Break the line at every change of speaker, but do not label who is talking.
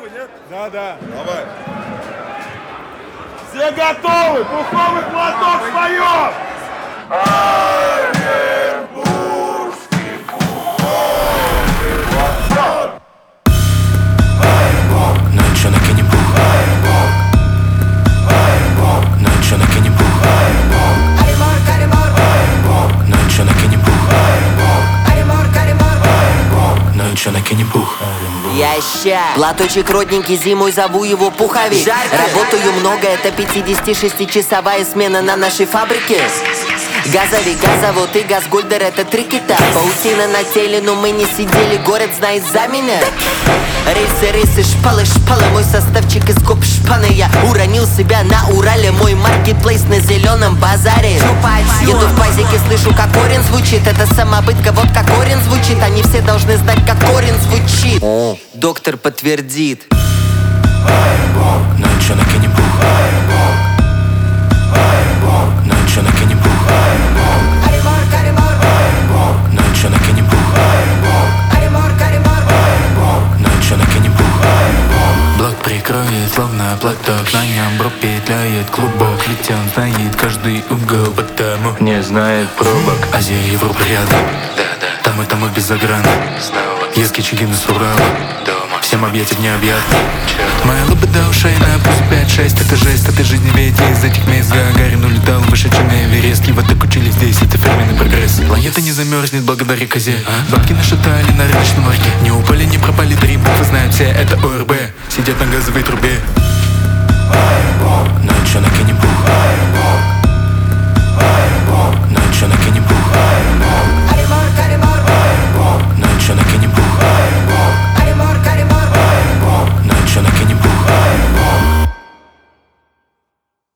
готовы, нет?
Да.
Давай. Все готовы? Пуховый платок встаем!
Ну и чё, накинем пух? Ну и чё, накинем пух? Ну и чё, накинем пух? Ну и чё, накинем пух?
Я ща платочек родненький, зимой зову его пуховик. Работаю много, это 56-часовая смена на нашей фабрике. Газовик, газовод и газгольдер — это три кита. Паутина на теле, но мы не сидели, город знает за меня. Рейсы, шпалы, мой составчик из гоп шпаны. Я уронил себя на Урале, мой маркетплейс на зеленом базаре. Еду в пазике, слышу, как корень звучит. Это самобытка, вот как корень звучит. Они все должны знать, как корень звучит. Доктор подтвердит.
Ну и чё, накинем пух? Ну и чё, накинем пух? Ну и чё, накинем пух? Ну и чё, накинем пух? Блок прикроет, словно платок. На нем бро петляет клубок. Ведь он знает каждый угол, потому не знает пробок. Азия, Европа рядом. Там и без заграна. Ески чигины с Урала. Всем объятия необъятны. Моя лобода ушей на плюс 5-6. Это жесть, этой жизни ведь из этих мест Гагарин улетал выше, чем Эверест. Его так учили здесь, это фирменный прогресс. Планета не замерзнет благодаря козе. Бабки нашатали на рыночном ларьке. Не упали, не пропали, 3 буквы знают все, это ОРБ. Сидят на газовой трубе.